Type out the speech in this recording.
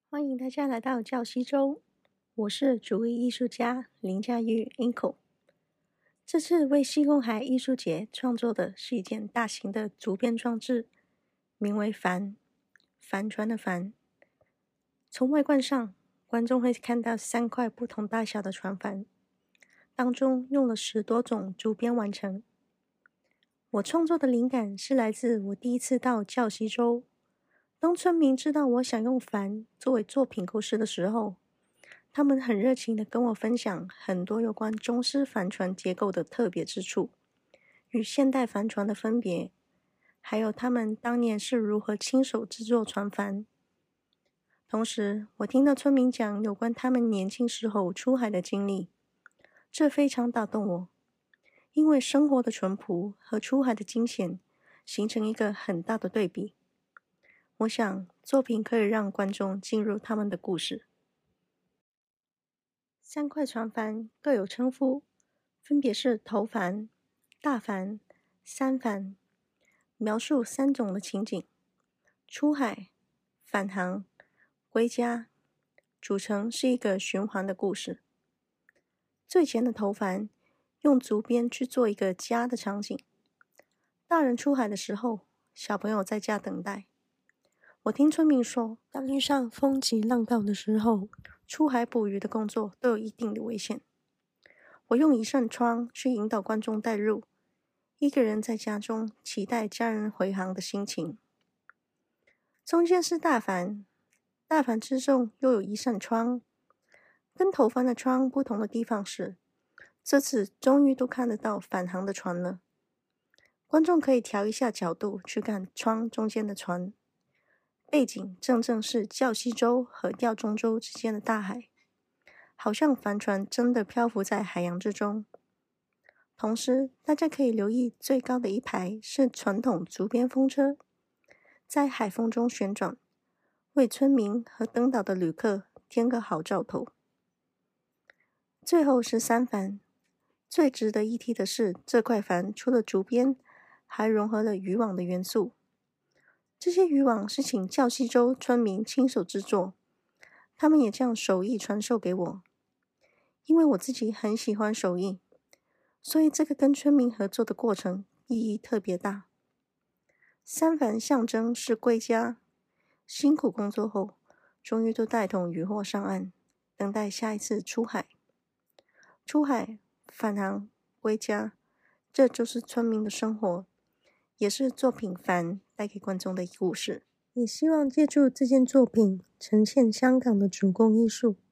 欢迎大家来到教西周，我是主艺艺术家林佳玉 Inco。这次为西贡海艺术节创作的是一件大型的竹编装置，名为帆，帆船的帆。从外观上，观众会看到3块不同大小的船帆，当中用了10多种竹编完成。我创作的灵感是来自我第一次到教西周。当村民知道我想用帆作为作品故事的时候，他们很热情地跟我分享很多有关中式帆船结构的特别之处，与现代帆船的分别，还有他们当年是如何亲手制作船帆。同时，我听到村民讲有关他们年轻时候出海的经历，这非常打动我，因为生活的淳朴和出海的惊险形成一个很大的对比。我想，作品可以让观众进入他们的故事。3块船帆各有称呼，分别是头帆、大帆、三帆，描述3种的情景：出海、返航、归家，组成是一个循环的故事。最前的头帆用竹编去做一个家的场景，大人出海的时候，小朋友在家等待。我听村民说，当遇上风急浪高的时候，出海捕鱼的工作都有一定的危险。我用一扇窗去引导观众带入一个人在家中期待家人回航的心情。中间是大帆，大帆之中又有一扇窗。跟头帆的窗不同的地方是，这次终于都看得到返航的船了。观众可以调一下角度去看窗中间的船。背景正是教西洲和吊钟洲之间的大海，好像帆船真的漂浮在海洋之中。同时，大家可以留意最高的一排是传统竹编风车，在海风中旋转，为村民和登岛的旅客添个好兆头。最后是三帆，最值得一提的是，这块帆除了竹编，还融合了渔网的元素。这些渔网是请教西洲村民亲手制作，他们也将手艺传授给我。因为我自己很喜欢手艺，所以这个跟村民合作的过程意义特别大。三帆象征是归家，辛苦工作后，终于都带同渔获上岸，等待下一次出海。出海、返航、归家，这就是村民的生活，也是作品帆带给观众的故事。也希望借助这件作品呈现香港的主攻艺术，